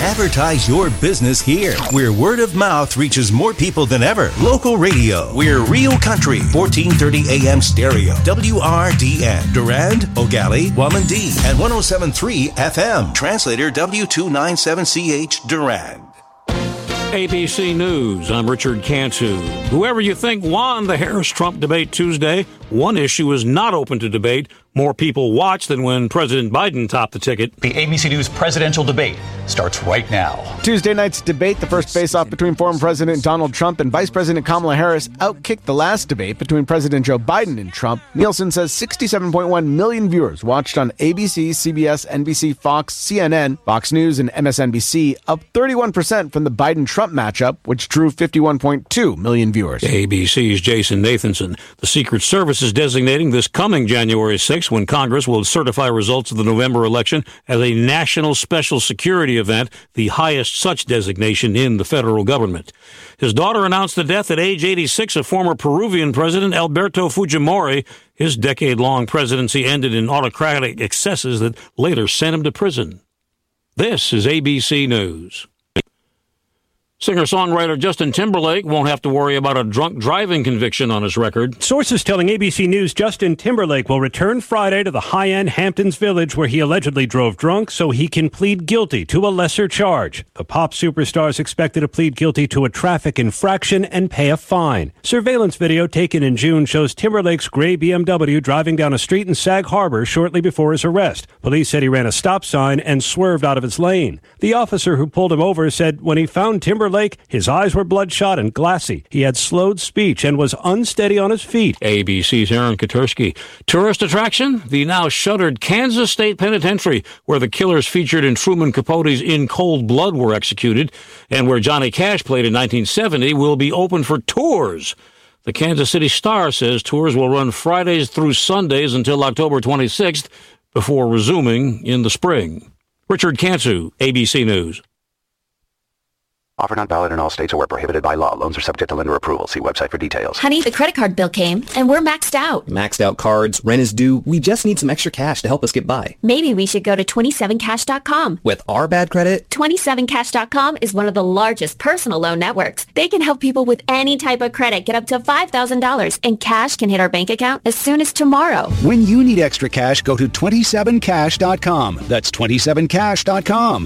Advertise your business here, where word of mouth reaches more people than ever. Local radio. We're Real Country, 1430 AM stereo. WRDN. Durand, Ogali, Wamandee, and 107.3 FM. Translator W297CH Durand. ABC News, I'm Richard Cantu. Whoever you think won the Harris-Trump debate Tuesday, one issue is not open to debate. More people watched than when President Biden topped the ticket. The ABC News presidential debate starts right now. Tuesday night's debate, the first face-off between former President Donald Trump and Vice President Kamala Harris, outkicked the last debate between President Joe Biden and Trump. Nielsen says 67.1 million viewers watched on ABC, CBS, NBC, Fox, CNN, Fox News, and MSNBC, up 31% from the Biden-Trump matchup, which drew 51.2 million viewers. ABC's Jason Nathanson. The Secret Service is designating this coming January 6th, when Congress will certify results of the November election, as a national special security event, the highest such designation in the federal government. His daughter announced the death at age 86 of former Peruvian President Alberto Fujimori. His decade-long presidency ended in autocratic excesses that later sent him to prison. This is ABC News. Singer-songwriter Justin Timberlake won't have to worry about a drunk driving conviction on his record. Sources telling ABC News Justin Timberlake will return Friday to the high-end Hamptons Village where he allegedly drove drunk so he can plead guilty to a lesser charge. The pop superstar is expected to plead guilty to a traffic infraction and pay a fine. Surveillance video taken in June shows Timberlake's gray BMW driving down a street in Sag Harbor shortly before his arrest. Police said he ran a stop sign and swerved out of its lane. The officer who pulled him over said when he found Timberlake, his eyes were bloodshot and glassy. He had slowed speech and was unsteady on his feet. ABC's Aaron Katursky. Tourist attraction? The now shuttered Kansas State Penitentiary, where the killers featured in Truman Capote's In Cold Blood were executed, and where Johnny Cash played in 1970, will be open for tours. The Kansas City Star says tours will run Fridays through Sundays until October 26th, before resuming in the spring. Richard Cantu, ABC News. Offer not valid in all states or where prohibited by law. Loans are subject to lender approval. See website for details. Honey, the credit card bill came, and we're maxed out. Maxed out cards, rent is due. We just need some extra cash to help us get by. Maybe we should go to 27cash.com. With our bad credit? 27cash.com is one of the largest personal loan networks. They can help people with any type of credit get up to $5,000, and cash can hit our bank account as soon as tomorrow. When you need extra cash, go to 27cash.com. That's 27cash.com.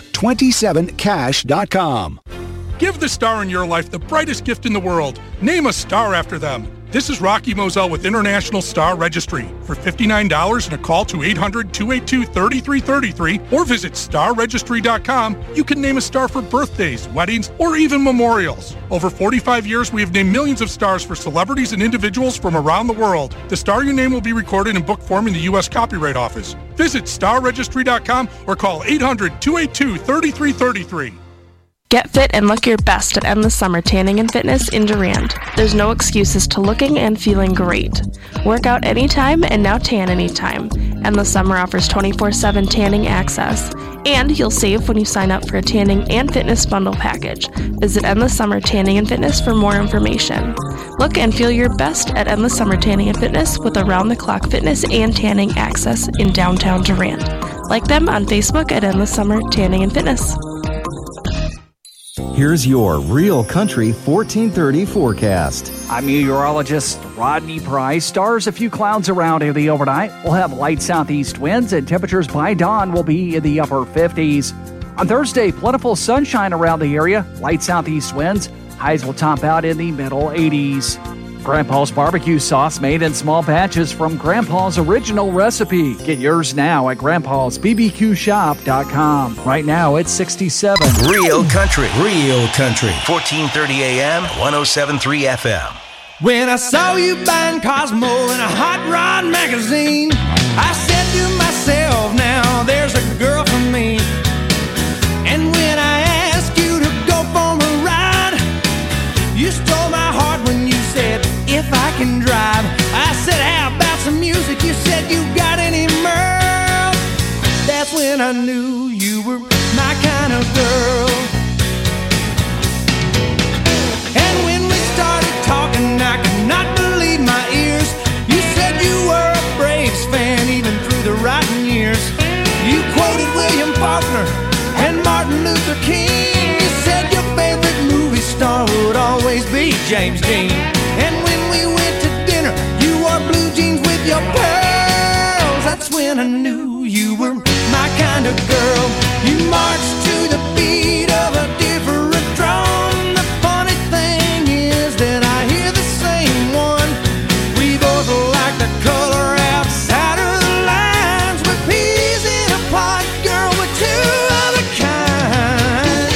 27cash.com. Give the star in your life the brightest gift in the world. Name a star after them. This is Rocky Moselle with International Star Registry. For $59 and a call to 800-282-3333 or visit starregistry.com, you can name a star for birthdays, weddings, or even memorials. Over 45 years, we have named millions of stars for celebrities and individuals from around the world. The star you name will be recorded in book form in the U.S. Copyright Office. Visit starregistry.com or call 800-282-3333. Get fit and look your best at Endless Summer Tanning and Fitness in Durand. There's no excuses to looking and feeling great. Work out anytime and now tan anytime. Endless Summer offers 24/7 tanning access. And you'll save when you sign up for a tanning and fitness bundle package. Visit Endless Summer Tanning and Fitness for more information. Look and feel your best at Endless Summer Tanning and Fitness with around-the-clock fitness and tanning access in downtown Durand. Like them on Facebook at Endless Summer Tanning and Fitness. Here's your Real Country 1430 forecast. I'm meteorologist Rodney Price. Stars, a few clouds around in the overnight. We'll have light southeast winds and temperatures by dawn will be in the upper 50s. On Thursday, plentiful sunshine around the area. Light southeast winds. Highs will top out in the middle 80s. Grandpa's barbecue sauce made in small batches from Grandpa's original recipe. Get yours now at grandpa'sbbqshop.com. Right now, it's 67. Real Country. Real Country. 1430 AM, 107.3 FM. When I saw you buying Cosmo in a Hot Rod magazine, I said to myself, now there's a girl for me. And when I asked you to go for a ride, you stole my heart when you said, if I can drive. I said, how about some music? You said, you got any Merle? That's when I knew you were my kind of girl. And when we started talking, I could not believe my ears. You said you were a Braves fan even through the rotten years. You quoted William Faulkner and Martin Luther King. James Dean. And when we went to dinner, you wore blue jeans with your pearls. That's when I knew you were my kind of girl. You marched to the beat of a different drum. The funny thing is that I hear the same one. We both like the color outside of the lines. We're peas in a pod, girl, we're two of a kind.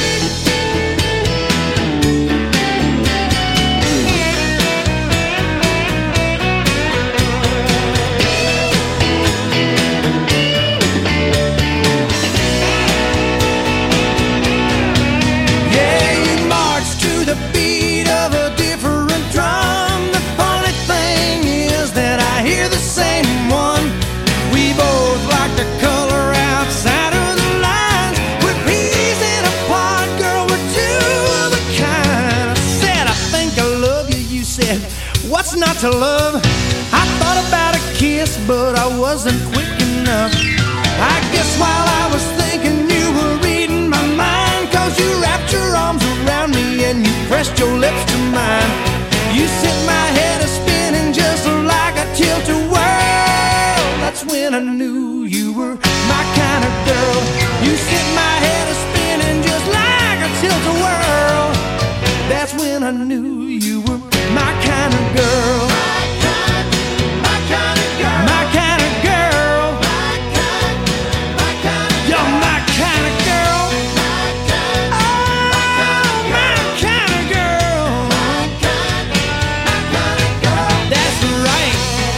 Yeah, you march to the beat of a different drum. The funny thing is that I hear the same one. We both like the color outside of the lines. We're peas in a pod, girl, we're two of a kind. I said, I think I love you. You said, what's not to love? I thought about a kiss, but I wasn't quick enough. I guess while I was thinking you were reading my mind, 'cause you wrapped your arms around me and you pressed your lips to mine. You set my head a-spinning just like a tilt-a-whirl. That's when I knew you were my kind of girl. You set my head a-spinning just like a tilt-a-whirl. That's when I knew you were my kind of girl. My kind of girl. My kind of girl. You're my kind of girl. Oh, my kind of girl. That's right.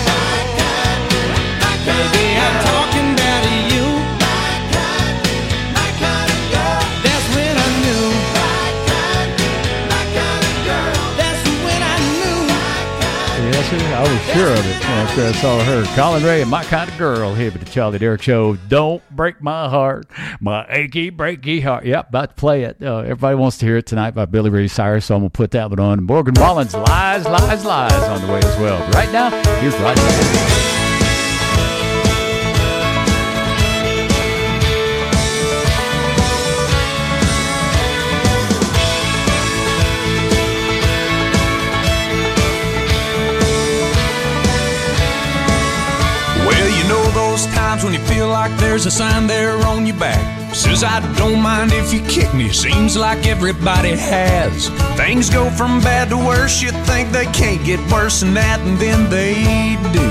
Baby, I'm talking about you. That's when I knew. That's when I knew. Yes, sir, I was sure of it after I saw her. Colin Ray and My Kind of Girl here with the Charlie Derrick Show. Don't break my heart, my achy, breaky heart. Yep, about to play it. Everybody wants to hear it tonight by Billy Ray Cyrus, so I'm going to put that one on. Morgan Wallen's Lies, Lies, Lies on the way as well. But right now, here's Rodney. Well, you know those times when you feel like there's a sign there on your back. Says I don't mind if you kick me, seems like everybody has. Things go from bad to worse, you think they can't get worse than that, and then they do.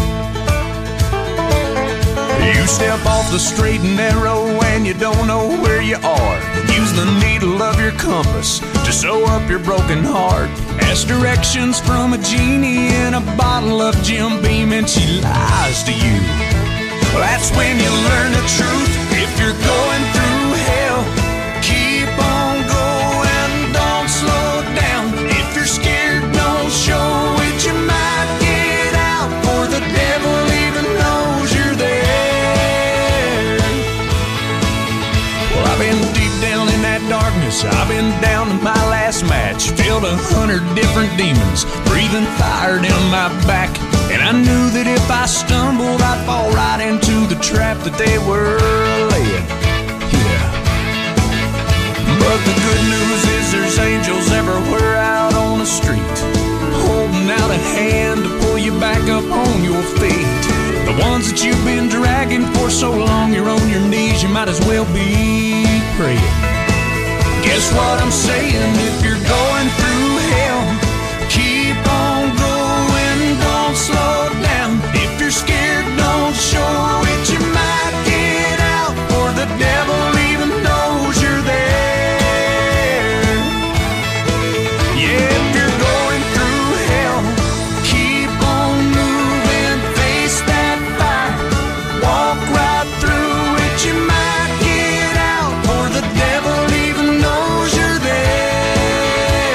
You step off the straight and narrow and you don't know where you are. Use the needle of your compass to sew up your broken heart. Ask directions from a genie in a bottle of Jim Beam and she lies to you. Well, that's when you learn the truth. If you're going through hell, keep on going, don't slow down. If you're scared, don't show it, you might get out, for the devil even knows you're there. Well, I've been deep down in that darkness, I've been down to my last match, filled 100 different demons, breathing fire down my back. And I knew that if I stumbled, I'd fall right into the trap that they were laying. Yeah. But the good news is there's angels everywhere out on the street, holding out a hand to pull you back up on your feet. The ones that you've been dragging for so long, you're on your knees, you might as well be praying. Guess what I'm saying? If you're going through hell, keep on going, don't slow down. If you're scared, don't show it, you might get out, for the devil even knows you're there. Yeah, if you're going through hell, keep on moving, face that fire, walk right through it, you might get out, for the devil even knows you're there.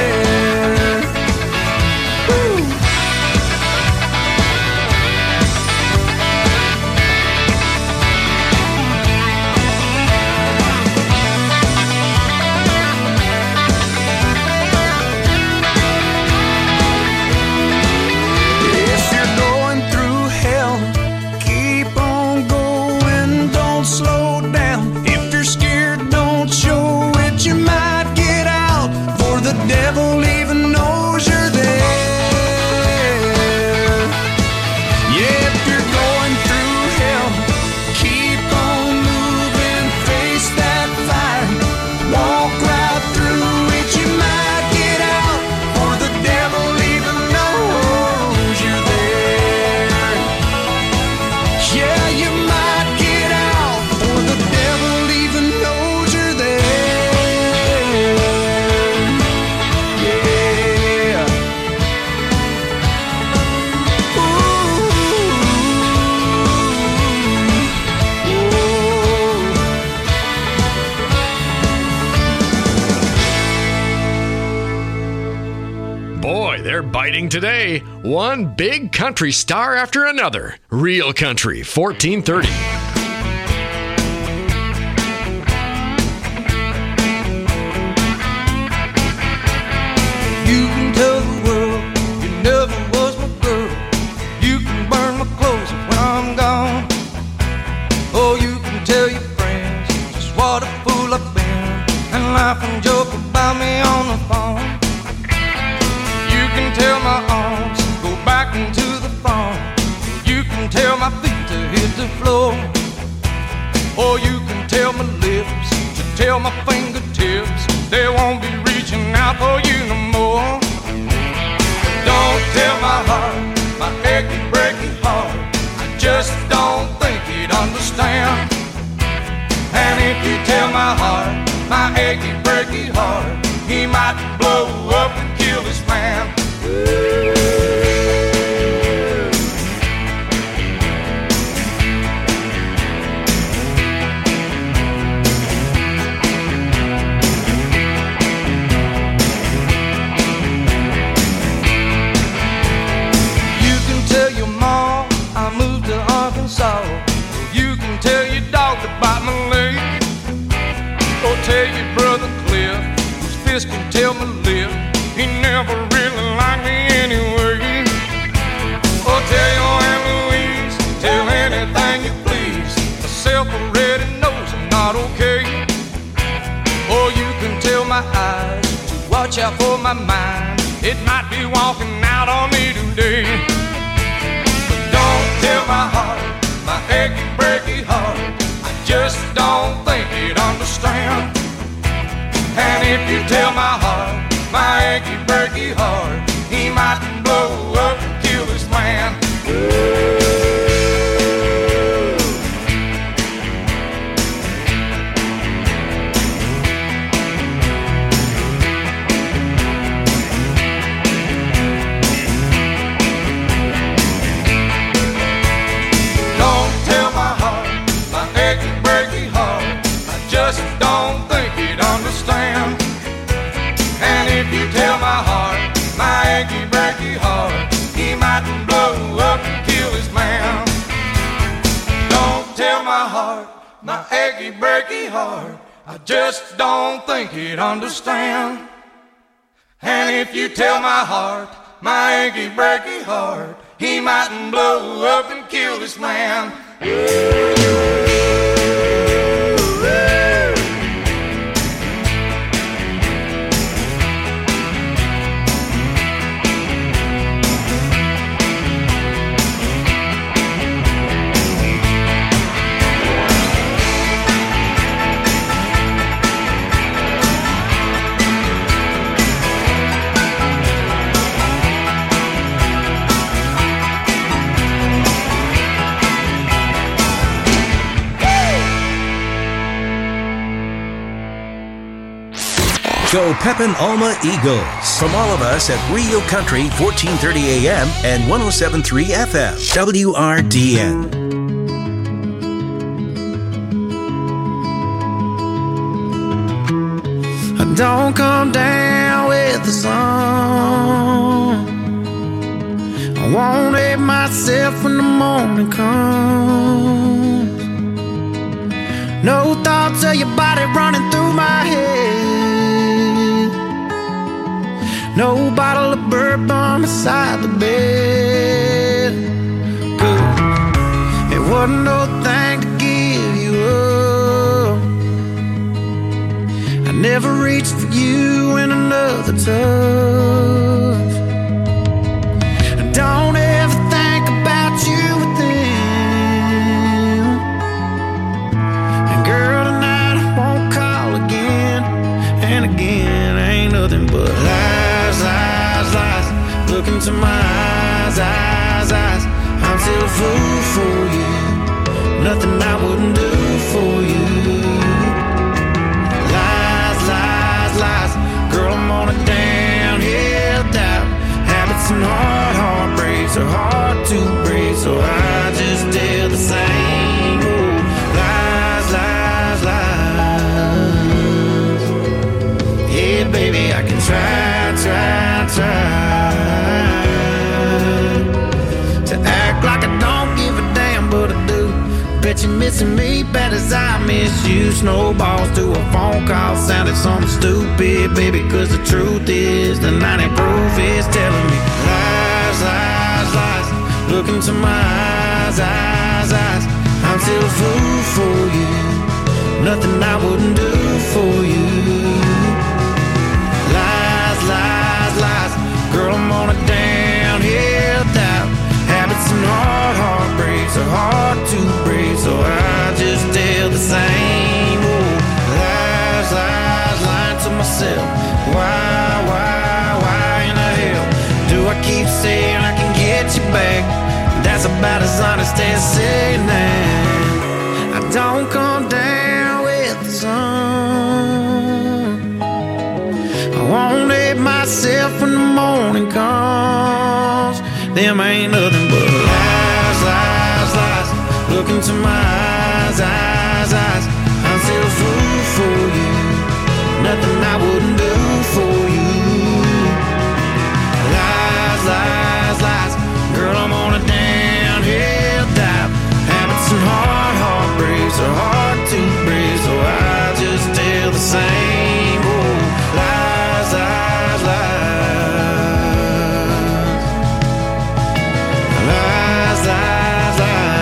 fighting today. One big country star after another. Real Country, 1430. You can tell the world you never was my girl. You can burn my clothes when I'm gone. Oh, you can tell your friends just what a fool I've been and laugh and joke about me on the phone. You can tell my arms go back into the phone. You can tell my feet to hit the floor. Or you can tell my lips to tell my fingertips they won't be reaching out for you no more. Don't tell my heart, my achy, breaky heart, I just don't think he'd understand. And if you tell my heart, my achy, breaky heart, he might blow up and kill this man. You can tell your mom I moved to Arkansas. You can tell your dog to bite my leg. Or tell your brother Cliff, whose fist can tell my lip, he never really liked me anyway. Or tell your Aunt Louise, tell anything you please, myself already knows I'm not okay. Or you can tell my eyes to watch out for my mind, it might be walking out on me today. But don't tell my heart, my achy, breaky heart, I just don't think he'd understand. And if you tell my heart, my achy, breaky heart, he might blow up and kill this man. Don't tell my heart, my achy, breaky heart, I just don't think he'd understand. And if you tell my heart, my achy, breaky heart, he might blow up and kill his man. Don't tell my heart, my achy, breaky heart, I just don't think he'd understand. And if you tell my heart, my achy, breaky heart, he might blow up and kill this man. Go Pepin Alma Eagles. From all of us at Rio Country, 1430 AM and 107.3 FM. WRDN. Don't come down with the sun. I won't hate myself when the morning comes. No thoughts of your body running through my head. No bottle of bourbon beside the bed. Good. It wasn't no thing to give you up. I never reached for you in another touch. Don't ever think about you with them. And girl, tonight I won't call again. And again, ain't nothing but lies, lies, lies. Look into my eyes, eyes, eyes. I'm still a fool for you. Nothing I wouldn't do for you. Lies, lies, lies. Girl, I'm on a downhill dive. Habits and heartbreaks are hard to break, so I just tell the same old lies, lies, lies. Yeah, baby, I can try, try, try. miss you. Snowballs to a phone call sounded something stupid, baby, cause the truth is the 90 proof is telling me lies, lies, lies. Look into my eyes, eyes, eyes. I'm still a fool for you. Nothing I wouldn't do for you. Lies, lies, lies. Girl, I'm on a downhill doubt. Habits and heartbreaks are hard to break, so I just tell the same old lies, lies, lying to myself. Why in the hell do I keep saying I can get you back? That's about as honest as saying that I don't come down with the sun. I won't let myself when the morning comes. Them ain't nothing but lies, lies, lies. Look into my eyes, eyes, eyes. I'm still a fool for you. Nothing I wouldn't do for you. Lies, lies, lies. Girl, I'm on a downhill dive. Habits and heartbreaks are hard to break, so I just tell the same old lies, lies, lies. Lies, lies,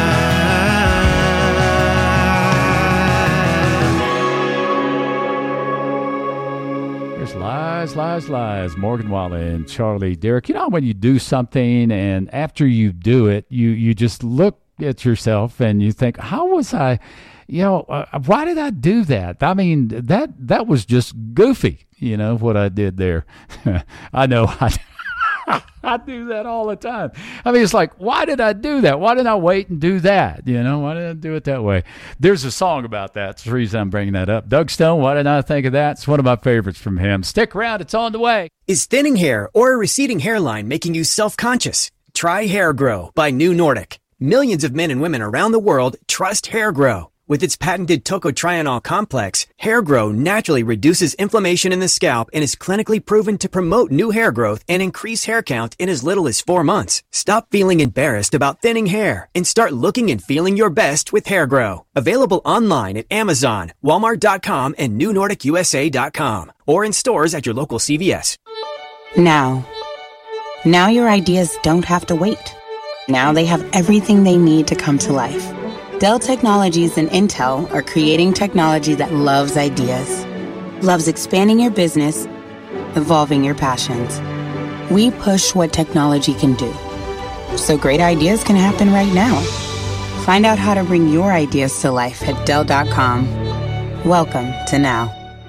lies. There's lies, lies, lies. Morgan Wallen and Charlie Derrick. You know when you do something and after you do it, you just look at yourself and you think, how was I, why did I do that? I mean, that was just goofy, what I did there. I know I do that all the time. I mean, it's like, why did I do that? Why didn't I wait and do that? Why did I do it that way? There's a song about that. That's the reason I'm bringing that up. Doug Stone, why didn't I think of that? It's one of my favorites from him. Stick around. It's on the way. Is thinning hair or a receding hairline making you self-conscious? Try Hair Grow by New Nordic. Millions of men and women around the world trust Hair Grow. With its patented tocotrienol complex, Hair Grow naturally reduces inflammation in the scalp and is clinically proven to promote new hair growth and increase hair count in as little as 4 months. Stop feeling embarrassed about thinning hair and start looking and feeling your best with Hair Grow. Available online at Amazon, Walmart.com, and NewNordicUSA.com, or in stores at your local CVS. Now your ideas don't have to wait. Now they have everything they need to come to life. Dell Technologies and Intel are creating technology that loves ideas, loves expanding your business, evolving your passions. We push what technology can do, so great ideas can happen right now. Find out how to bring your ideas to life at Dell.com. Welcome to Now.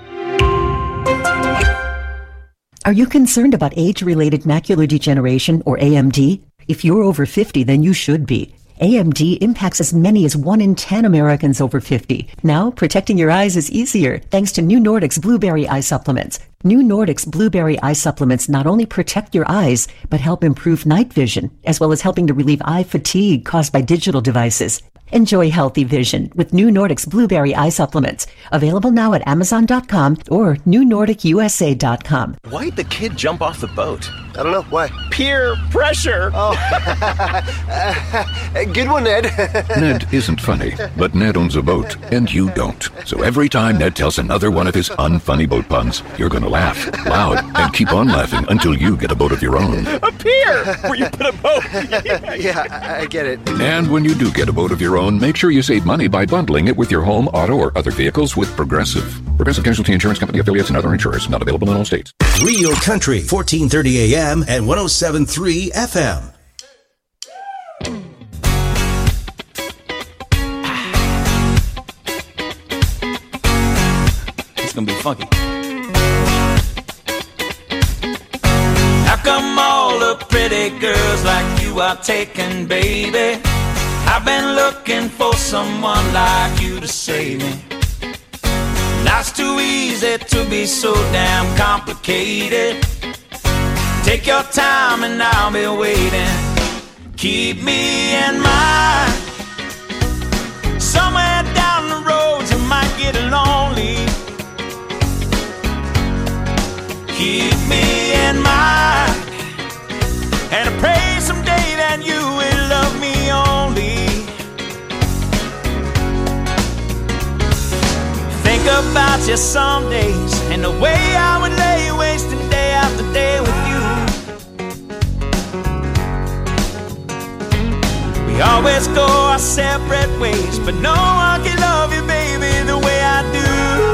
Are you concerned about age-related macular degeneration, or AMD? If you're over 50, then you should be. AMD impacts as many as 1 in 10 Americans over 50. Now, protecting your eyes is easier thanks to New Nordic's Blueberry Eye Supplements. New Nordic's Blueberry Eye Supplements not only protect your eyes, but help improve night vision, as well as helping to relieve eye fatigue caused by digital devices. Enjoy healthy vision with New Nordic's Blueberry Eye Supplements. Available now at Amazon.com or NewNordicUSA.com. Why'd the kid jump off the boat? I don't know. Why? Peer pressure. Oh. Good one, Ned. Ned isn't funny, but Ned owns a boat, and you don't. So every time Ned tells another one of his unfunny boat puns, you're going to laugh loud and keep on laughing until you get a boat of your own. A pier where you put a boat. Yeah, I get it. And when you do get a boat of your own, make sure you save money by bundling it with your home, auto, or other vehicles with Progressive. Progressive Casualty Insurance Company affiliates and other insurers. Not available in all states. Real Country, 1430 AM and 107.3 FM. It's gonna be funky. How come all the pretty girls like you are taken, baby? I've been looking for someone like you to save me. Life's too easy to be so damn complicated. Take your time and I'll be waiting. Keep me in mind. Somewhere down the road you might get lonely. Keep me in mind. And I pray someday that you will love me only. about you some days, and the way I would lay wasting day after day with you. We always go our separate ways, but no one can love you, baby, the way I do.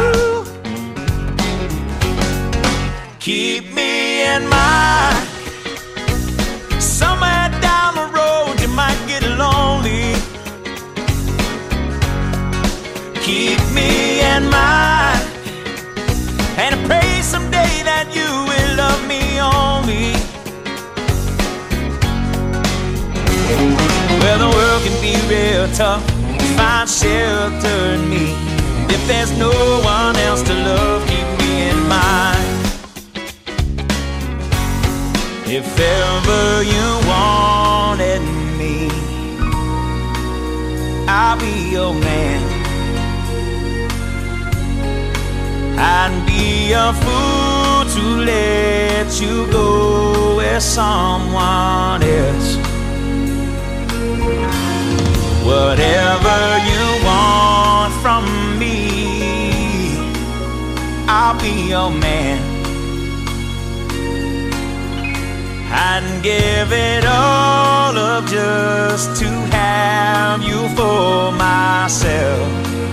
Keep me in mind. Somewhere down the road you might get lonely. Keep me in mind, and I pray someday that you will love me only. Well, the world can be real tough to find shelter in me. If there's no one else to love, keep me in mind. If ever you wanted me, I'll be your man. I'd be a fool to let you go with someone else. Whatever you want from me, I'll be your man. I'd give it all up just to have you for myself.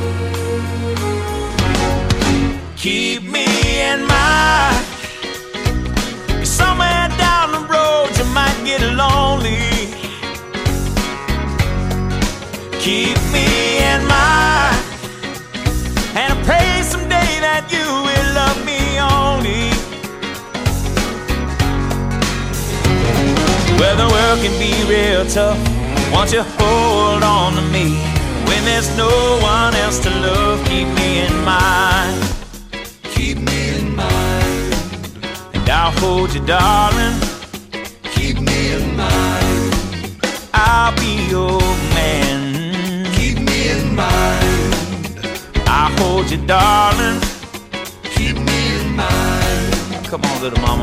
Keep me in mind. Somewhere down the road you might get lonely. Keep me in mind, and I pray someday that you will love me only. Well, the world can be real tough. Won't you hold on to me? When there's no one else to love, keep me in mind. Keep me in mind, and I'll hold you, darling. Keep me in mind. I'll be your man. Keep me in mind. I'll hold you, darling. Keep me in mind. Come on, little mama.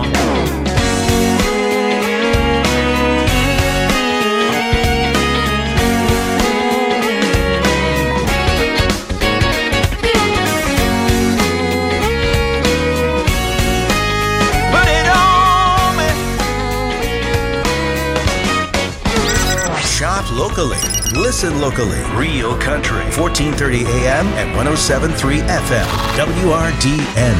Shop locally. Listen locally. Real Country. 1430 AM and 107.3 FM. WRDN.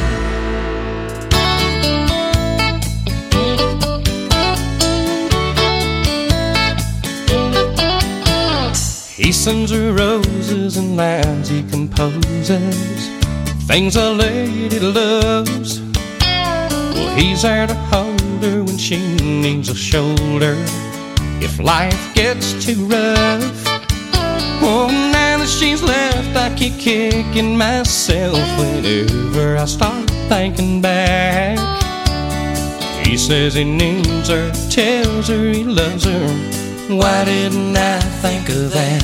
He sends her roses and lines he composes, things a lady loves. Well, he's there to hold her when she needs a shoulder. If life gets too rough, oh, now that she's left, I keep kicking myself whenever I start thinking back. He says he needs her, tells her he loves her. Why didn't I think of that?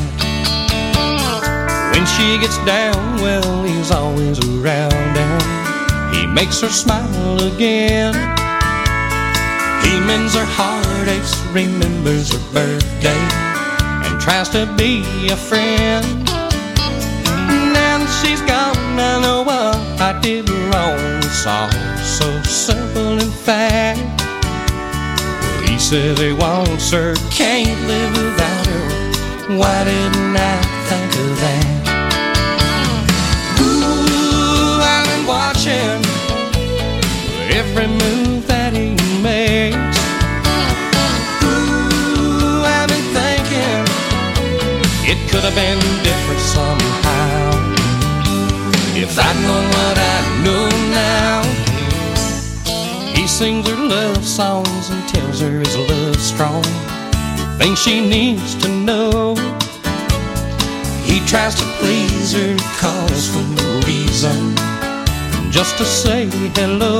When she gets down, well, he's always around and he makes her smile again. He mends her heartaches, remembers her birthday, and tries to be a friend. Now that she's gone, I know what I did wrong. It's all so simple in fact. He says he wants her, can't live without her. Why didn't I think of that? Ooh, I've been watching every move that he makes. Ooh, I've been thinking it could have been different somehow. If I'd known what I know now. He sings her love songs and tells her his love's strong, things she needs to know. He tries to please her, calls for no reason, just to say hello.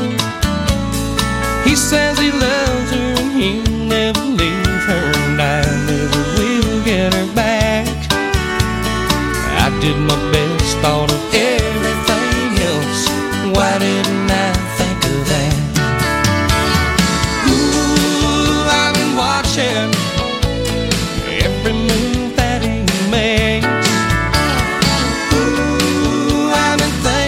He says he loves her and he'll never leave her, and I never will get her back. I did my best, thought of everything else. Why didn't I think of that? Ooh, I've been watching every move that he makes. Ooh, I've been thinking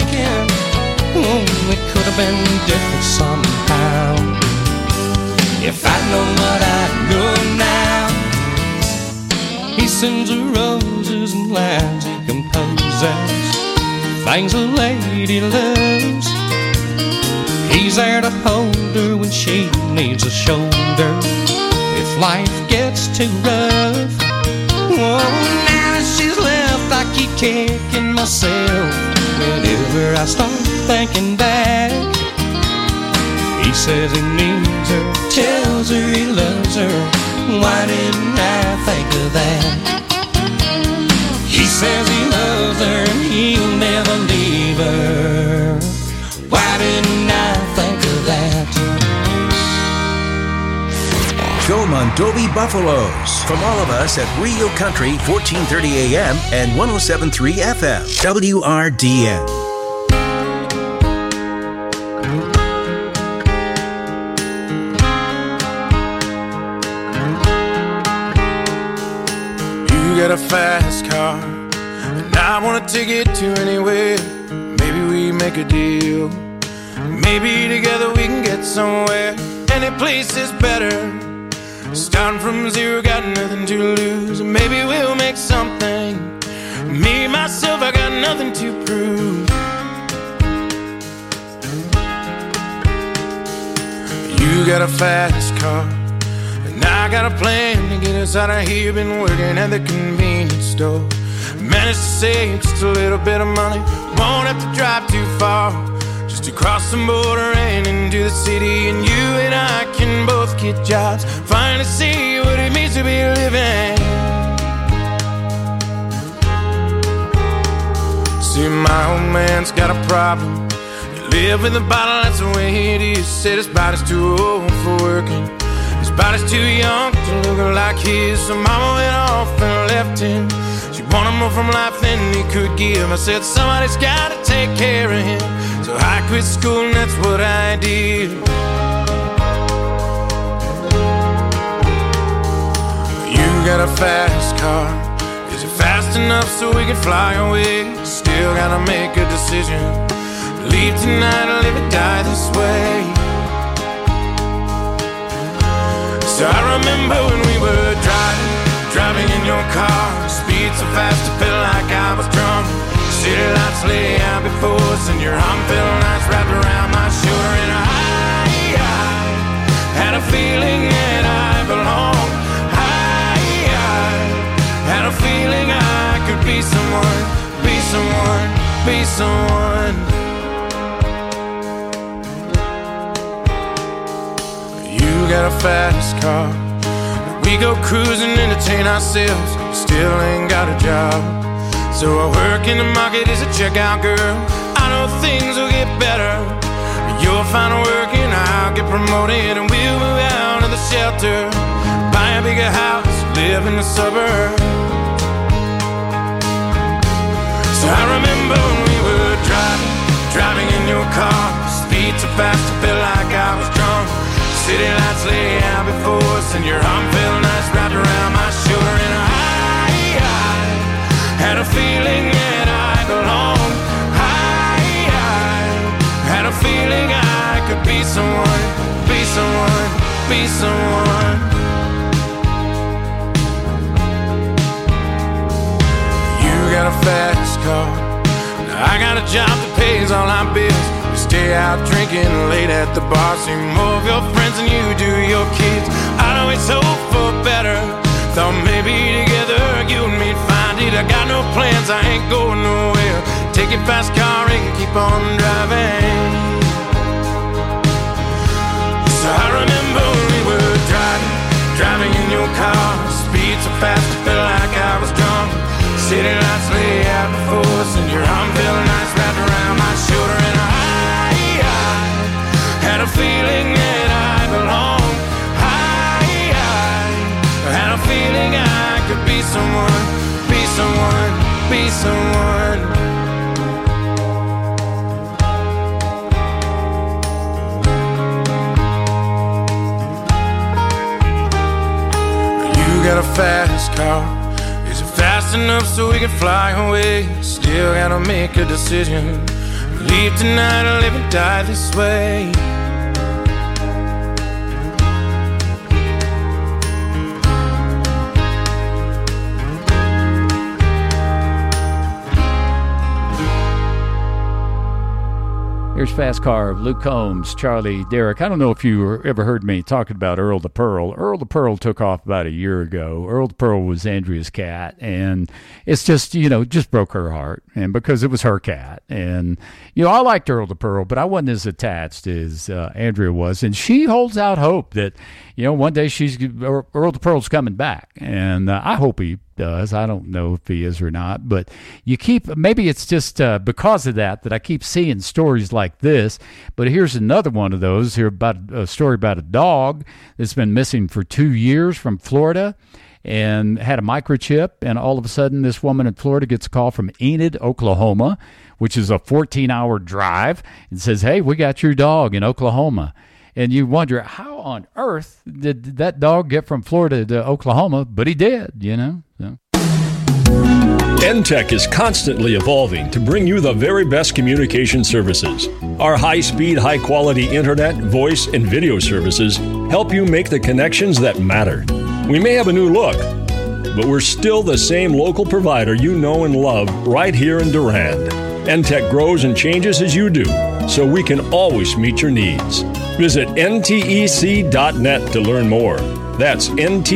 been different somehow. If I'd known what I know now, he sends her roses and lines he composes, things a lady loves. He's there to hold her when she needs a shoulder, if life gets too rough. Oh, now that she's left, I keep kicking myself whenever I start thinking back. He says he needs her, tells her he loves her. Why didn't I think of that? He says he loves her and he'll never leave her. Why didn't I think of that? Go Mondovi Buffaloes. From all of us at Rio Country, 1430 AM and 107.3 FM. WRDN. Got a fast car, and I wanna take it to anywhere. Maybe we make a deal. Maybe together we can get somewhere. Any place is better. Starting from zero, got nothing to lose. Maybe we'll make something. Me, myself, I got nothing to prove. You got a fast car, and I got a plan to get us out of here. Been working at the convenience store. Managed to save just a little bit of money. Won't have to drive too far, just to cross the border and into the city. And you and I can both get jobs, finally see what it means to be living. See, my old man's got a problem. He live in the bottle, that's the way it is. Said his body's too old for working, his body's too young to look like his. So mama went off and left him. She wanted more from life than he could give. I said somebody's gotta take care of him. So I quit school and that's what I did. You got a fast car. Is it fast enough so we can fly away? Still gotta make a decision. Leave tonight or live or die this way. So I remember when we were driving in your car. Speed so fast it felt like I was drunk. City lights lay out before us, and your arm felt nice wrapped around my shoulder. And I had a feeling that I belonged. I had a feeling I could be someone, be someone, be someone. You got a fast car. We go cruising, entertain ourselves. Still ain't got a job. So I work in the market as a checkout girl. I know things will get better. You'll find work and I'll get promoted, and we'll move out of the shelter, buy a bigger house, live in the suburbs. So I remember when we were driving in your car. Speed so fast it felt like I was drunk. City lights lay out before us, and your arm felt nice wrapped around my shoulder. And I had a feeling that I belonged. I had a feeling I could be someone, be someone, be someone. You got a fast car. Now I got a job that pays all our bills. We stay out drinking late at the bar. See more of your friends than you do your kids. I'd always hope for better. Thought maybe together you and me'd find it. I got no plans, I ain't going nowhere. Take your fast car and keep on driving. So I remember when we were driving in your car. Speed so fast it felt like I was drunk. City lights lay out before us, and your arm felt nice wrapped around my shoulder. And I had a feeling that I belonged. I had a feeling I could be someone, be someone, be someone. You got a fast car. Is it fast enough so we can fly away? Still gotta make a decision. Leave tonight or live and die this way. Here's Fast Car of Luke Combs, Charlie Derrick. I don't know if you ever heard me talking about Earl the Pearl. Earl the Pearl took off about a year ago. Earl the Pearl was Andrea's cat, and it's just, just broke her heart, and because it was her cat. And, I liked Earl the Pearl, but I wasn't as attached as Andrea was, and she holds out hope that, one day Earl the Pearl's coming back, and I hope he does. I don't know if he is or not, but maybe it's just because of that I keep seeing stories like this. But here's another one of those here about a story about a dog that's been missing for 2 years from Florida and had a microchip, and all of a sudden this woman in Florida gets a call from Enid, Oklahoma, which is a 14-hour drive, and says, hey, we got your dog in Oklahoma. And you wonder, how on earth did that dog get from Florida to Oklahoma? But he did, So. NTEC is constantly evolving to bring you the very best communication services. Our high-speed, high-quality internet, voice, and video services help you make the connections that matter. We may have a new look, but we're still the same local provider you know and love right here in Durand. NTEC grows and changes as you do, so we can always meet your needs. Visit ntec.net to learn more. That's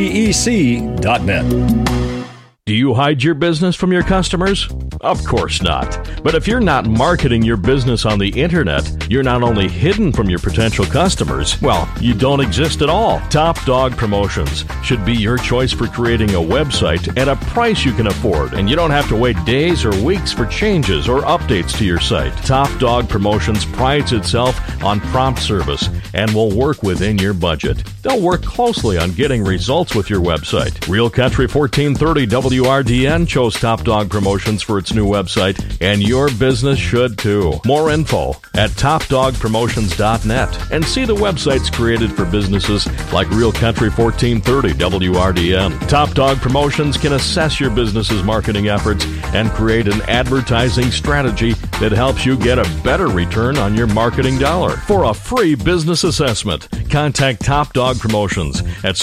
ntec.net. Do you hide your business from your customers? Of course not. But if you're not marketing your business on the internet, you're not only hidden from your potential customers, well, you don't exist at all. Top Dog Promotions should be your choice for creating a website at a price you can afford, and you don't have to wait days or weeks for changes or updates to your site. Top Dog Promotions prides itself on prompt service and will work within your budget. They'll work closely on getting results with your website. Real Country 1430 WRDN chose Top Dog Promotions for its new website, and your business should too. More info at topdogpromotions.net, and see the websites created for businesses like Real Country 1430 WRDN. Top Dog Promotions can assess your business's marketing efforts and create an advertising strategy that helps you get a better return on your marketing dollar. For a free business assessment, contact Top Dog Promotions at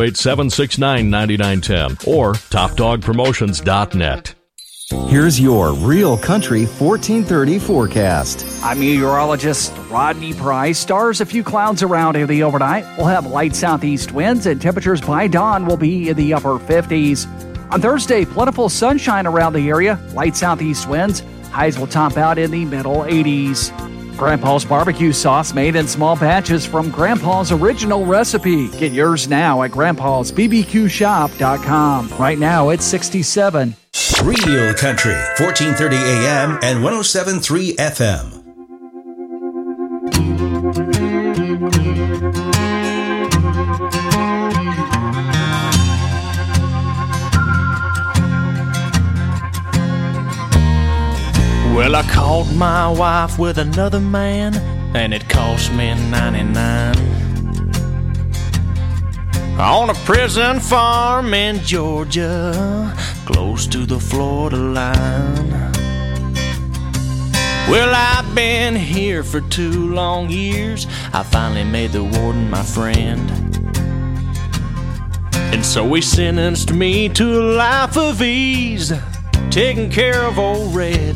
608-769-9910 or topdogpromotions.net. Here's your Real Country 1430 forecast. I'm meteorologist Rodney Price. Stars a few clouds around in the overnight. We'll have light southeast winds, and temperatures by dawn will be in the upper 50s. On Thursday, plentiful sunshine around the area. Light southeast winds. Highs will top out in the middle 80s. Grandpa's barbecue sauce made in small batches from Grandpa's original recipe. Get yours now at grandpa'sbbqshop.com. Right now, it's 67. Real Country, 1430 AM and 107.3 FM. Well, I caught my wife with another man, and it cost me 99. On a prison farm in Georgia, close to the Florida line. Well, I've been here for 2 long years. I finally made the warden my friend, and so he sentenced me to a life of ease, taking care of old Red.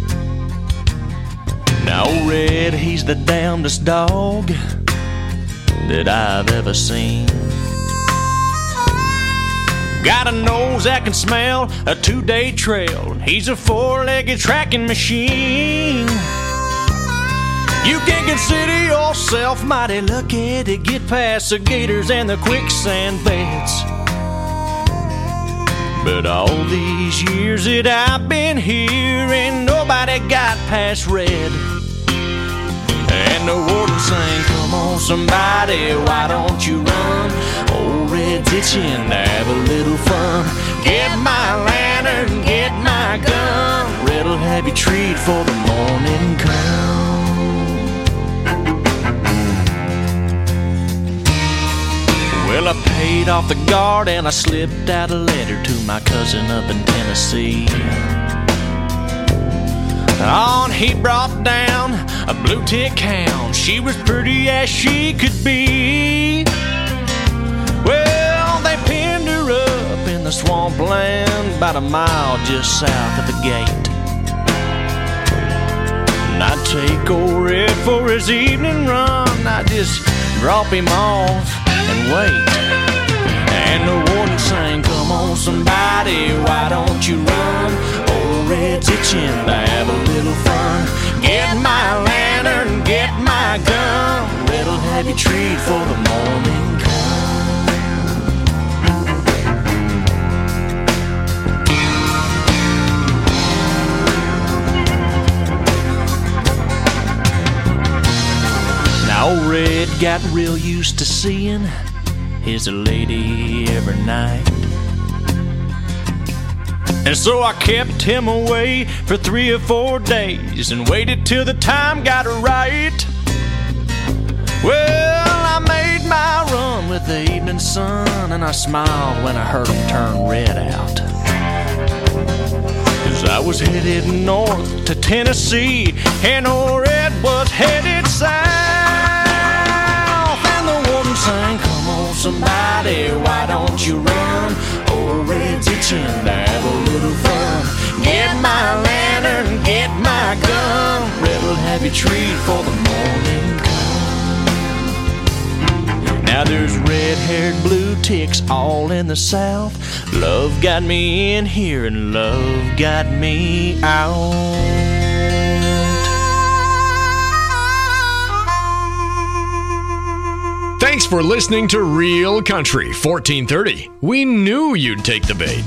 Now old Red, he's the damnedest dog that I've ever seen. Got a nose that can smell a 2-day trail. He's a 4-legged tracking machine. You can consider yourself mighty lucky to get past the gators and the quicksand beds. But all these years that I've been here, ain't nobody got past Red. And the warden sang, come on somebody, why don't you run? Old Red's itching to have a little fun. Get my lantern, get my gun. Red'll have you treat for the morning come. Well, I paid off the guard and I slipped out a letter to my cousin up in Tennessee. On he brought down a blue tick hound. She was pretty as she could be. Well, they pinned her up in the swampland about a mile just south of the gate. And I'd take old Red for his evening run. I'd just drop him off and wait. And the warden sang, "Come on somebody, why don't you run? Old Red's itching to have a little fun. Get my lantern, get my gun. Red'll have you treat for the morning come." Now old Red got real used to seeing his lady every night. And so I kept him away for 3 or 4 days and waited till the time got right. Well, I made my run with the evening sun, and I smiled when I heard him turn Red out. 'Cause I was headed north to Tennessee, and old Red was headed south. And the warden sang, "Come on somebody, why don't you run? Old Red's itching to have a little fun. Get my lantern, get my gun. Red'll have you treat for the morning come." Now there's red-haired blue ticks all in the south. Love got me in here and love got me out. Thanks for listening to Real Country 1430. We knew you'd take the bait.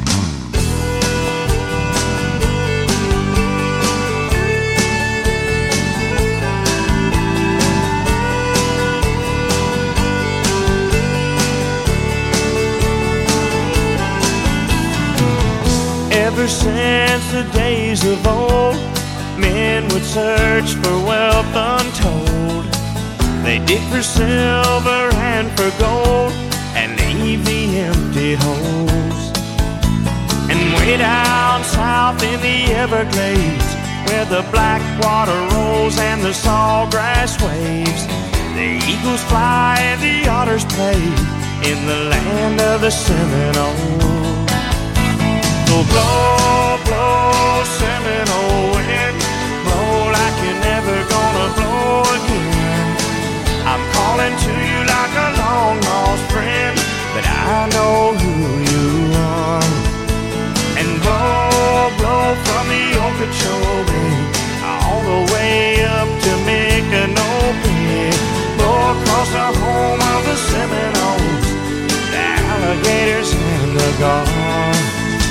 Ever since the days of old, men would search for wealth untold. They dig for silver and for gold and leave the empty holes. And way down south in the Everglades, where the black water rolls and the sawgrass waves, the eagles fly and the otters play in the land of the Seminoles. So blow, blow, Seminole wind, blow like you're never gonna blow again. I'm calling to you like a long-lost friend, but I know who you are. And blow, blow from the Okeechobee all the way up to Micanopy. Blow across the home of the Seminoles, the alligators and the gulls.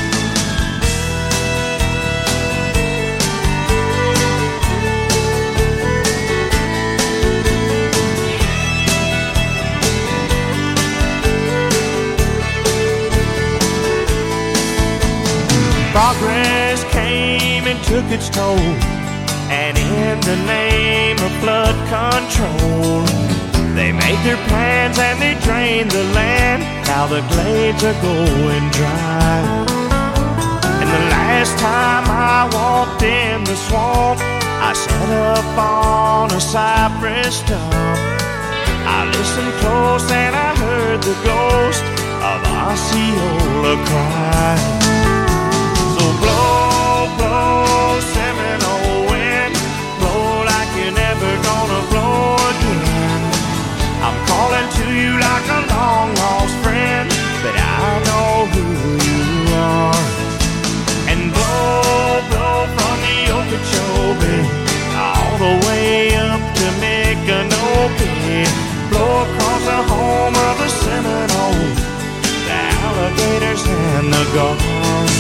Progress came and took its toll, and in the name of flood control, they made their plans and they drained the land. Now the glades are going dry. And the last time I walked in the swamp, I sat up on a cypress stump. I listened close and I heard the ghost of Osceola cry. So blow, blow, Seminole wind, blow like you're never gonna blow again. I'm calling to you like a long-lost friend, but I know who you are. And blow, blow from the Okeechobee all the way up to Micanopy. Blow across the home of the Seminoles, the alligators and the gulls.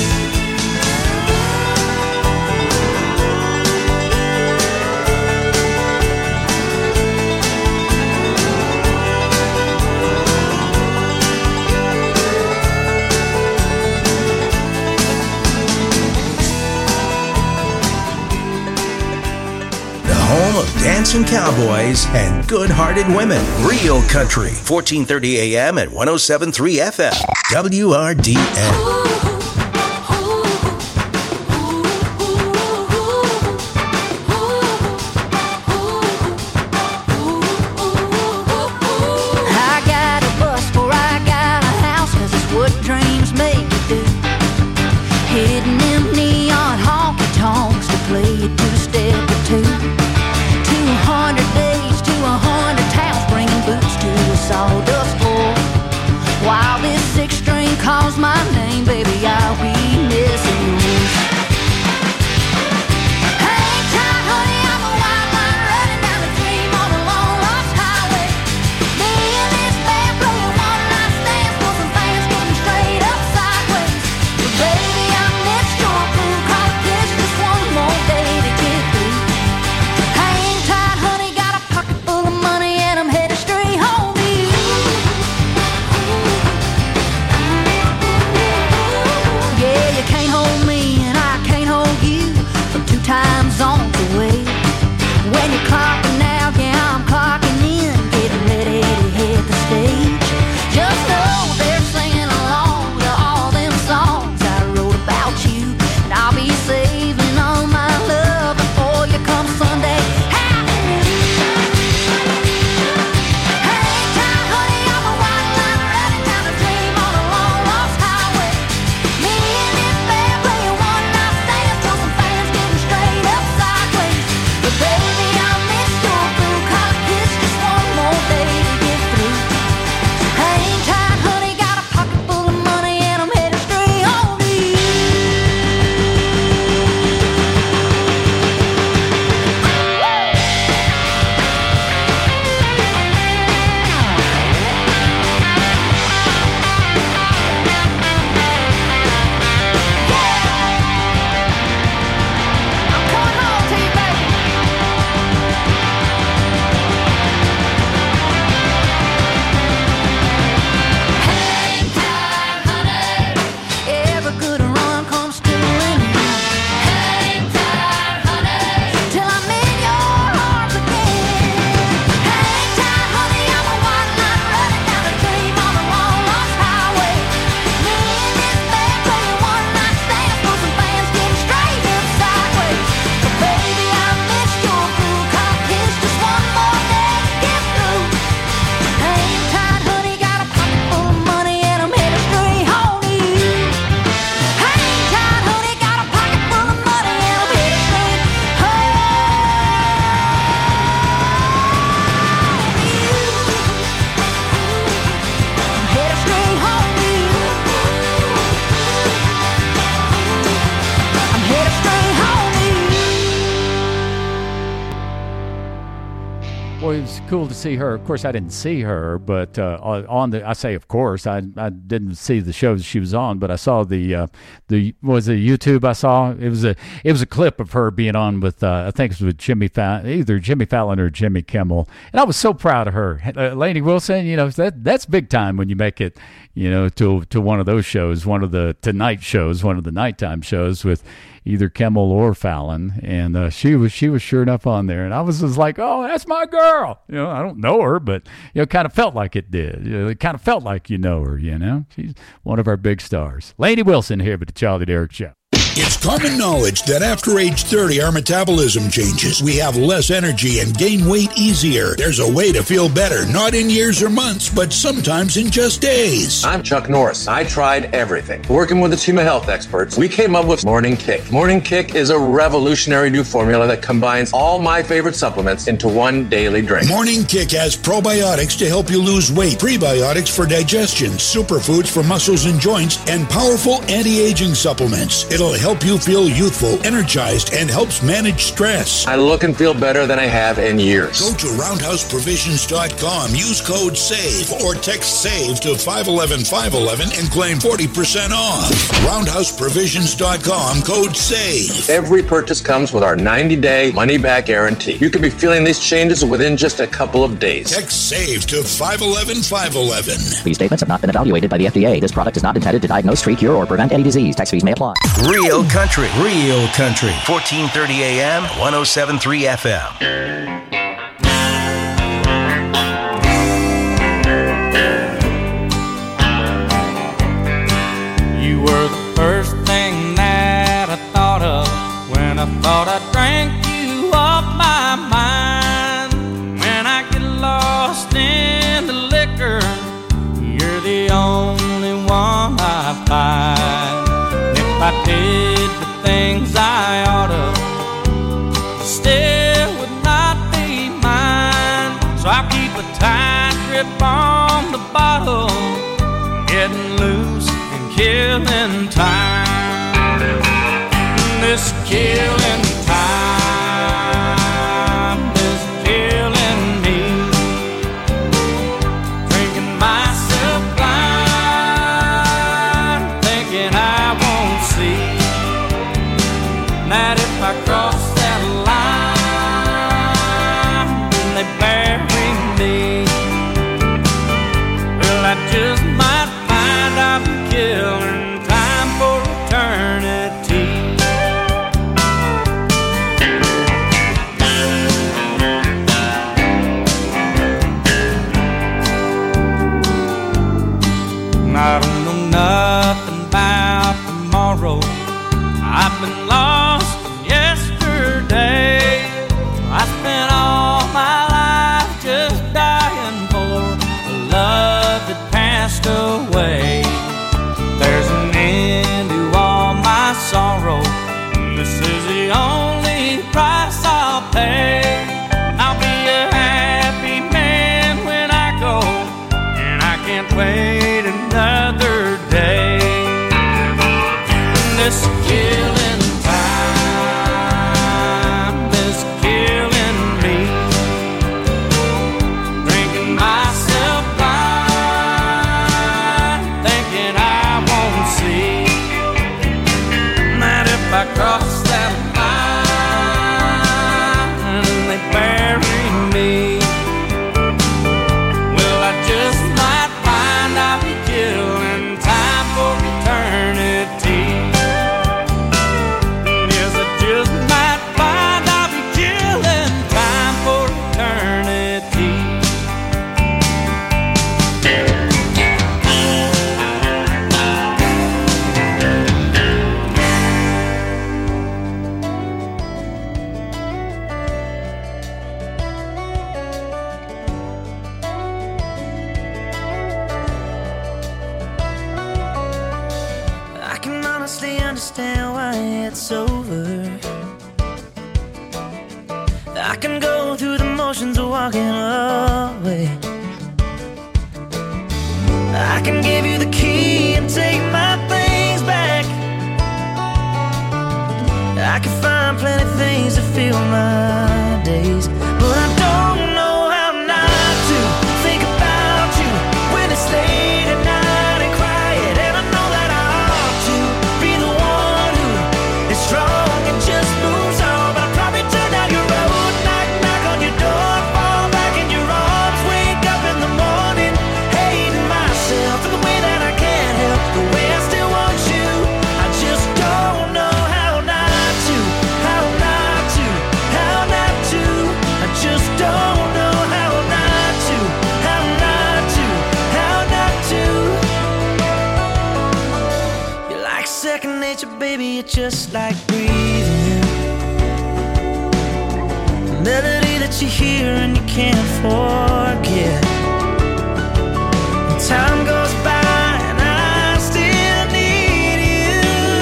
Home of dancing cowboys and good-hearted women. Real Country, 1430 AM and 107.3 FM. WRDN. you to step or two. 200 days to 100 towns, bringing boots to a sawdust floor. While this six string calls my name, baby, I'll be missing yours. Hang tight, honey, I'm a white line running down the dream on a long lost highway. Me and this band playing one night stands for some fans getting straight up sideways. But baby, I missed your crew, cause there's just one more day to get through. Hang tight, honey, got a pocket full of money and I'm headed straight home to you. Yeah, you can't hold me and I can't hold you from 2 time zones away. When you're clocking out, yeah, I'm clocking in, getting ready to hit the stage. Just know they're singing along to all them songs I wrote about you, and I'll be saving all my love before you come Sunday. Hang tight, honey, I'm a white line running down the dream on a long lost highway. Me and this band playing one night stands till some fans getting straight up sideways. But baby, I missed your crew, cause it's just one more day to get through. Hang tight, honey, got a pocket full of money and I'm headed straight home to you. Every good run comes to an end. Hang tight, honey, till I'm in your arms again. Hang tight, honey, I'm a white line running down the dream on a long lost highway. Me and this band playing one night stands for some fans getting straight up sideways. But baby, I missed your crew, cause it's just one more day to get through. Hang tight, honey, got a pocket full of money and I'm headed straight home to you. Hang tight, honey, got a pocket full of money and I'm headed straight home to you. I'm headed straight home to you. I'm headed straight home to you. Well, it was cool to see her. Of course, I didn't see her, but I say of course, I didn't see the shows she was on, but I saw the was it YouTube I saw? It was a clip of her being on with I think it was with either Jimmy Fallon or Jimmy Kimmel, and I was so proud of her. Lainey Wilson, you know, that's big time when you make it, you know, to one of those shows, one of the Tonight shows, one of the nighttime shows with either Kimmel or Fallon, and she was sure enough on there, and I was just like, oh, that's my girl. You know, I don't know her, but you know, kind of felt like it did. You know, it kind of felt like you know her. You know, she's one of our big stars. Lainey Wilson here with the Charlie Derrick Show. It's common knowledge that after age 30, our metabolism changes. We have less energy and gain weight easier. There's a way to feel better, not in years or months, but sometimes in just days. I'm Chuck Norris. I tried everything. Working with a team of health experts, we came up with Morning Kick. Morning Kick is a revolutionary new formula that combines all my favorite supplements into one daily drink. Morning Kick has probiotics to help you lose weight, prebiotics for digestion, superfoods for muscles and joints, and powerful anti-aging supplements. It'll help you feel youthful, energized, and helps manage stress. I look and feel better than I have in years. Go to roundhouseprovisions.com, use code SAVE, or text SAVE to 511-511 and claim 40% off. Roundhouseprovisions.com, code SAVE. Every purchase comes with our 90-day money-back guarantee. You could be feeling these changes within just a couple of days. Text SAVE to 511-511. These statements have not been evaluated by the FDA. This product is not intended to diagnose, treat, cure, or prevent any disease. Tax fees may apply. Real country. 1430 AM, 107.3 FM. You were the first thing that I thought of when I thought I drank you off my mind. When I get lost in the liquor, you're the only one I find. If I did the things I oughta, grip on the bottle, getting loose and killing time. This killing time is killing me. Drinking myself blind, thinking I won't see that if I cross that line, then they bury me. Well, I just might find I'm killing time for eternity. I don't know nothing about tomorrow. I've been lost in yesterday. I spent all my life just dying for a love that passed away. There's an end to all my sorrow. This is the only price I'll pay. I'll be a happy man when I go, and I can't wait another day. This killing time is killing me. Drinking myself blind, thinking I won't see that if I cross that line, they bury me. Well, I just might find I'll be killing time for eternity. Yes, I just might find I'll be killing time for eternity. I can honestly understand why it's over. I can go through the motions of walking away. I can give you the key and take my things back. I can find plenty of things to fill my days, but I don't know how not to think about you when it's late at night and quiet. And I know that I ought to be the one who is strong and just moves on, but I probably turn down your road, knock, knock on your door, fall back in your arms, wake up in the morning, hating myself for the way that I can't help the way I still want you. I just don't know how not to, how not to, how not to. I just don't know how not to, how not to, how not to. You're like second nature, baby, you're just like breathing. A melody that you hear and you can't forget. And time goes by and I still need you.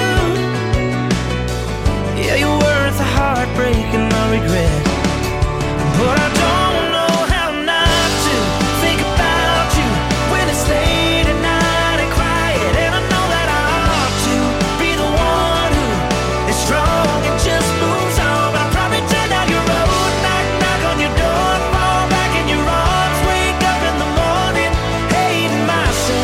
Yeah, you're worth a heartbreak and no regret. But I don't know how not to think about you when it's late at night and quiet. And I know that I ought to be the one who is strong and just moves on, but I probably turn down your road, knock, knock on your door, fall back in your arms, wake up in the morning, hating myself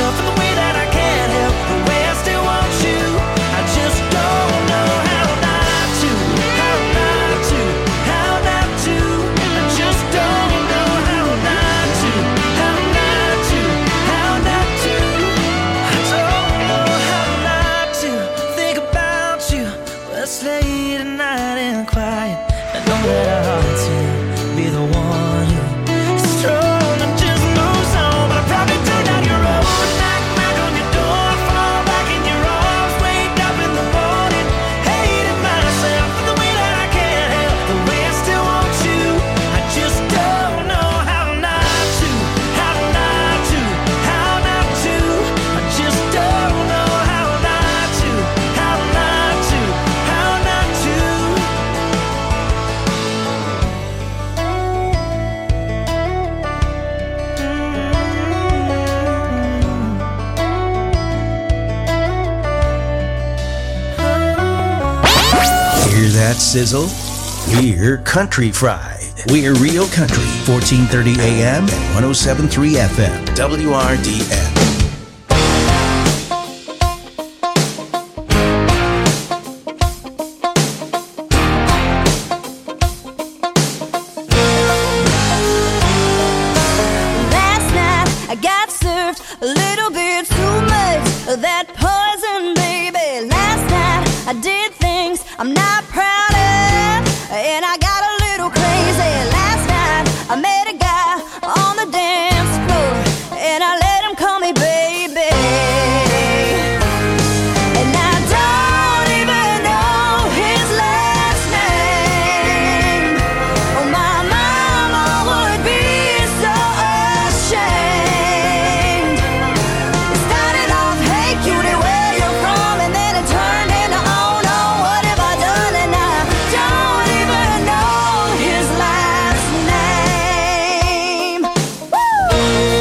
sizzle? We're country fried. We're Real Country, 1430 AM and 107.3 FM, WRDN. Last night I got served a little bit too much of that poison, baby. Last night I did things I'm not proud of, and I got a little crazy. Last night I met a guy on the dance floor, and I let him call me baby. And I don't even know his last name. Oh, my mama would be so ashamed. It started off, hey cutie, where you from? And then it turned into, oh no, what have I done? And I don't even know his last name. Woo!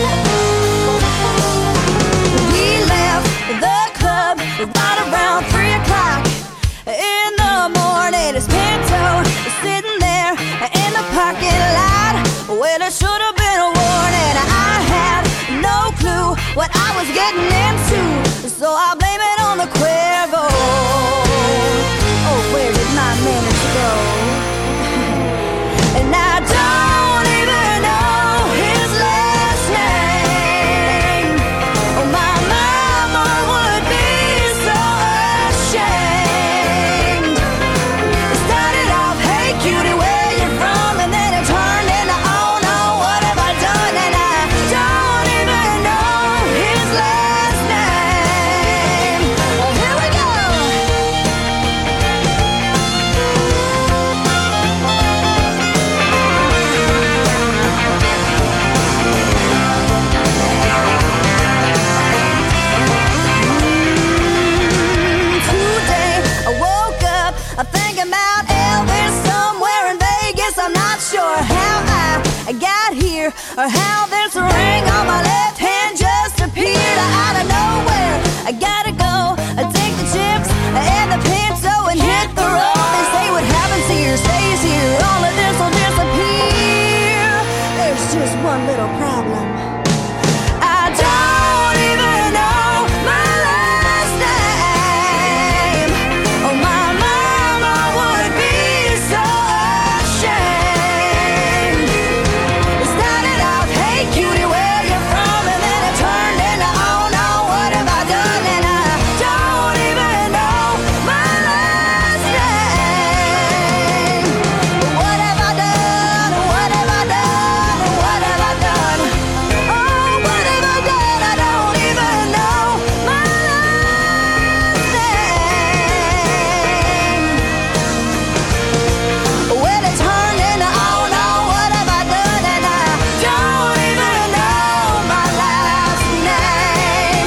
We left the club right around 3 o'clock in the morning. His Pinto is sitting there in the parking lot. Well, it should have been a warning. I had no clue what I was getting into, so I blame it on the Cuervo. Oh, where did my manners go? And I don't even know his last name. Oh, my mama would be so ashamed. It started off, hey cutie, where you from? And then it turned into, oh no, what have I done? And I don't even know his last name. Well, here we go. Today I woke up thinking about Elvis somewhere in Vegas. I'm not sure how I got here or how this ring on my left hand just appeared out of nowhere. I gotta go take the chips and the Pinto and hit the road. They say what happens here stays here. All of this will disappear. There's just one little problem. I don't even know my last name. Oh, my mama would be so ashamed. It started out, hey cutie, where you from? And then it turned into, oh no, what have I done? And I don't even know my last name. What have I done? What have I done? What have I done? Oh, what have I done? I don't even know my last name. Well, it turned into, oh no, what have I done? And I don't even know my last name.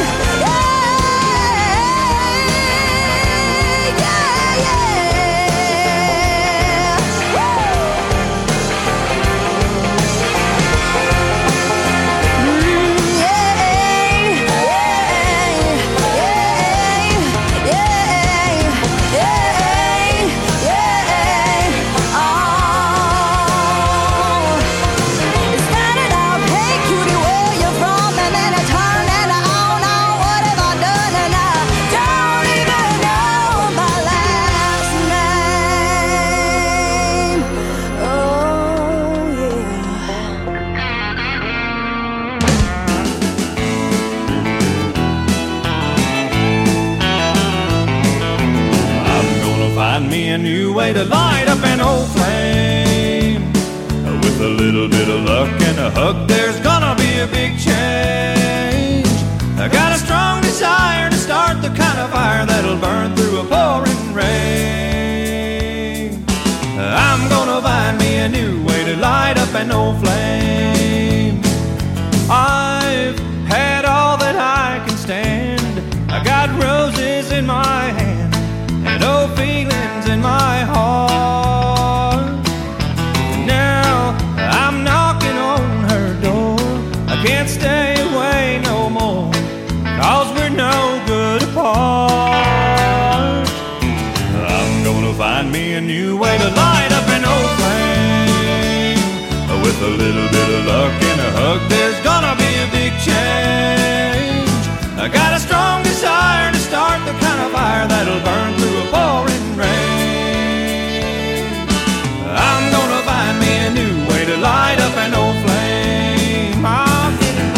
It started out, hey cutie, where you from? And then it turned into, oh no, what have I done? And I don't even know my last name. Oh I'm gonna find me a new way to light up an old flame. With a little bit of luck and a hug, there's gonna be a big change. I got a strong desire to start the kind of fire that'll burn through a pouring rain. I'm gonna find me a new way to light up an old flame. I've had all that I can stand. I got roses in my hand and old feelings in my heart. Now I'm knocking on her door. a little bit of luck and a hug, there's gonna be a big change. I got a strong desire to start the kind of fire that'll burn through a pouring rain. I'm gonna find me a new way to light up an old flame. I'll get it.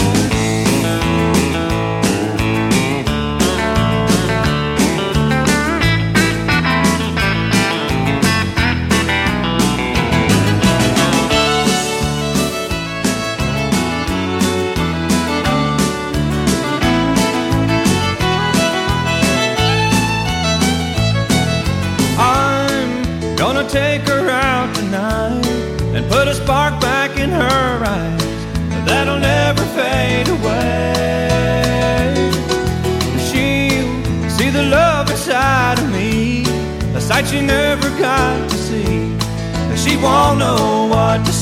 Take her out tonight and put a spark back in her eyes that'll never fade away. She'll see the love inside of me, a sight she never got to see. She won't know what to